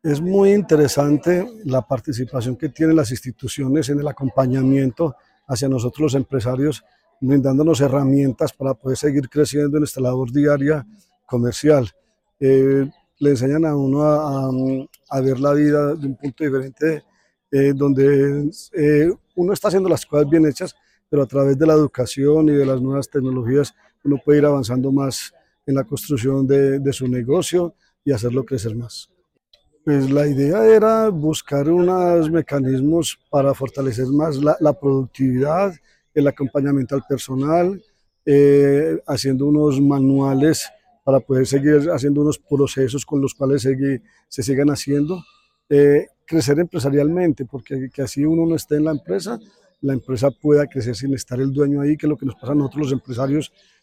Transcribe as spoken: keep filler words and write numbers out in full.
Es muy interesante la participación que tienen las instituciones en el acompañamiento hacia nosotros los empresarios, brindándonos herramientas para poder seguir creciendo en nuestra labor diaria comercial. Eh, Le enseñan a uno a, a- a ver la vida de un punto diferente, eh, donde eh, uno está haciendo las cosas bien hechas, pero a través de la educación y de las nuevas tecnologías uno puede ir avanzando más en la construcción de de su negocio y hacerlo crecer más. Pues la idea era buscar unos mecanismos para fortalecer más la, la productividad, el acompañamiento al personal, eh, haciendo unos manuales para poder seguir haciendo unos procesos con los cuales segui- se sigan haciendo, eh, crecer empresarialmente, porque que así uno no esté en la empresa, la empresa pueda crecer sin estar el dueño ahí, que es lo que nos pasa a nosotros los empresarios